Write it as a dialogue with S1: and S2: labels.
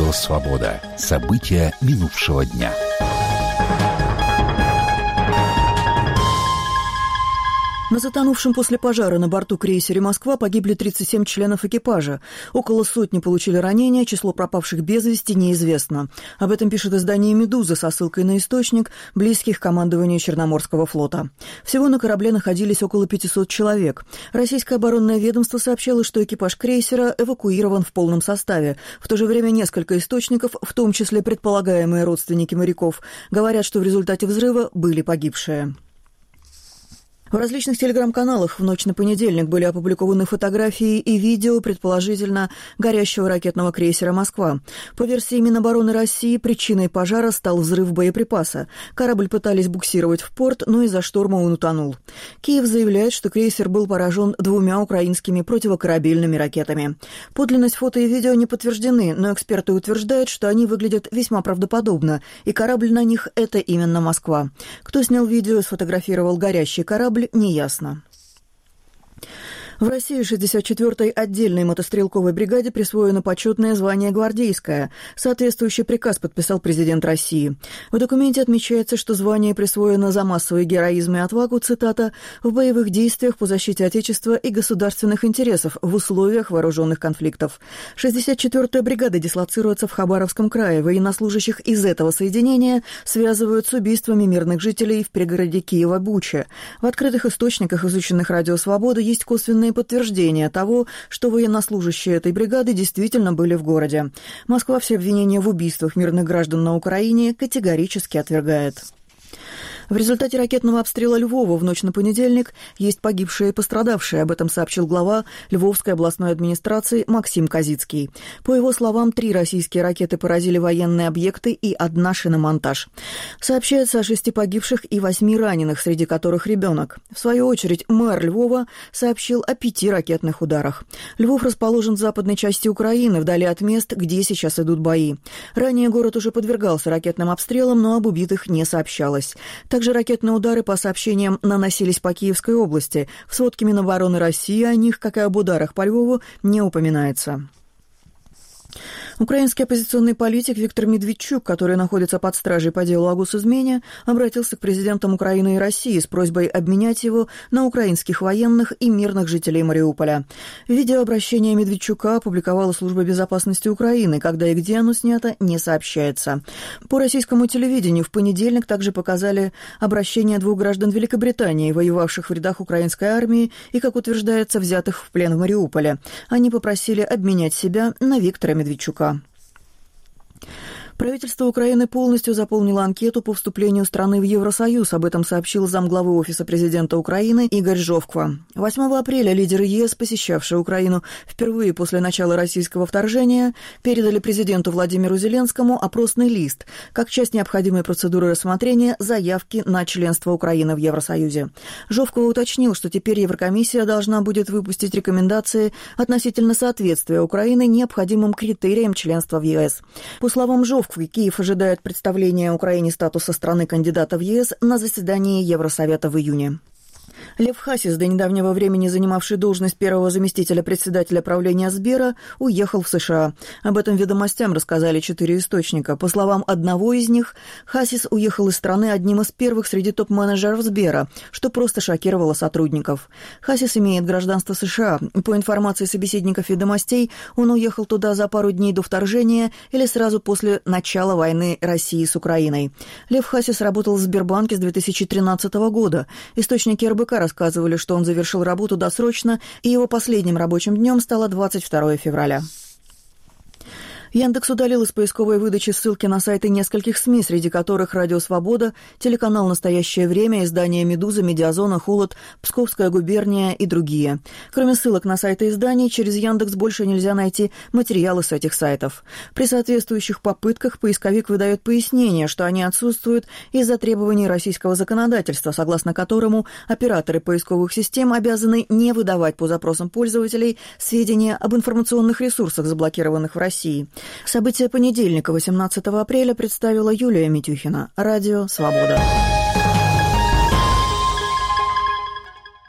S1: Радио «Свобода». События минувшего дня.
S2: На затонувшем после пожара на борту крейсера «Москва» погибли 37 членов экипажа. Около сотни получили ранения, число пропавших без вести неизвестно. Об этом пишет издание «Медуза» со ссылкой на источник, близкий к командованию Черноморского флота. Всего на корабле находились около 500 человек. Российское оборонное ведомство сообщило, что экипаж крейсера эвакуирован в полном составе. В то же время несколько источников, в том числе предполагаемые родственники моряков, говорят, что в результате взрыва были погибшие. В различных телеграм-каналах в ночь на понедельник были опубликованы фотографии и видео, предположительно, горящего ракетного крейсера «Москва». По версии Минобороны России, причиной пожара стал взрыв боеприпаса. Корабль пытались буксировать в порт, но из-за шторма он утонул. Киев заявляет, что крейсер был поражен 2 украинскими противокорабельными ракетами. Подлинность фото и видео не подтверждены, но эксперты утверждают, что они выглядят весьма правдоподобно, и корабль на них – это именно «Москва». Кто снял видео и сфотографировал горящий корабль, неясно. В России 64-й отдельной мотострелковой бригаде присвоено почетное звание «Гвардейское». Соответствующий приказ подписал президент России. В документе отмечается, что звание присвоено за массовый героизм и отвагу, цитата, «в боевых действиях по защите Отечества и государственных интересов в условиях вооруженных конфликтов». 64-я бригада дислоцируется в Хабаровском крае. Военнослужащих из этого соединения связывают с убийствами мирных жителей в пригороде Киева Буча. В открытых источниках, изученных «Радио Свобода», есть косвенные подтверждение того, что военнослужащие этой бригады действительно были в городе. Москва все обвинения в убийствах мирных граждан на Украине категорически отвергает. В результате ракетного обстрела Львова в ночь на понедельник есть погибшие и пострадавшие. Об этом сообщил глава Львовской областной администрации Максим Козицкий. По его словам, 3 российские ракеты поразили военные объекты и 1 шиномонтаж. Сообщается о 6 погибших и 8 раненых, среди которых ребенок. В свою очередь, мэр Львова сообщил о 5 ракетных ударах. Львов расположен в западной части Украины, вдали от мест, где сейчас идут бои. Ранее город уже подвергался ракетным обстрелам, но об убитых не сообщалось. Также ракетные удары, по сообщениям, наносились по Киевской области. В сводке Минобороны России о них, как и об ударах по Львову, не упоминается. Украинский оппозиционный политик Виктор Медведчук, который находится под стражей по делу о госизмене, обратился к президентам Украины и России с просьбой обменять его на украинских военных и мирных жителей Мариуполя. Видеообращение Медведчука опубликовала Служба безопасности Украины. Когда и где оно снято, не сообщается. По российскому телевидению в понедельник также показали обращение 2 граждан Великобритании, воевавших в рядах украинской армии и, как утверждается, взятых в плен в Мариуполе. Они попросили обменять себя на Виктора Медведчука. Правительство Украины полностью заполнило анкету по вступлению страны в Евросоюз. Об этом сообщил замглавы Офиса президента Украины Игорь Жовква. 8 апреля лидеры ЕС, посещавшие Украину впервые после начала российского вторжения, передали президенту Владимиру Зеленскому опросный лист как часть необходимой процедуры рассмотрения заявки на членство Украины в Евросоюзе. Жовква уточнил, что теперь Еврокомиссия должна будет выпустить рекомендации относительно соответствия Украины необходимым критериям членства в ЕС. По словам Жовква, Киев ожидает представления Украине статуса страны-кандидата в ЕС на заседании Евросовета в июне. Лев Хасис, до недавнего времени занимавший должность первого заместителя председателя правления Сбера, уехал в США. Об этом «Ведомостям» рассказали 4 источника. По словам одного из них, Хасис уехал из страны одним из первых среди топ-менеджеров Сбера, что просто шокировало сотрудников. Хасис имеет гражданство США. По информации собеседников «Ведомостей», он уехал туда за пару дней до вторжения или сразу после начала войны России с Украиной. Лев Хасис работал в Сбербанке с 2013 года. Источники РБК рассказывали, что он завершил работу досрочно, и его последним рабочим днем стало 22 февраля. Яндекс удалил из поисковой выдачи ссылки на сайты нескольких СМИ, среди которых «Радио Свобода», телеканал «Настоящее время», издание «Медуза», «Медиазона», «Холод», «Псковская губерния» и другие. Кроме ссылок на сайты изданий, через Яндекс больше нельзя найти материалы с этих сайтов. При соответствующих попытках поисковик выдает пояснение, что они отсутствуют из-за требований российского законодательства, согласно которому операторы поисковых систем обязаны не выдавать по запросам пользователей сведения об информационных ресурсах, заблокированных в России. События понедельника, 18 апреля, представила Юлия Митюхина. Радио «Свобода».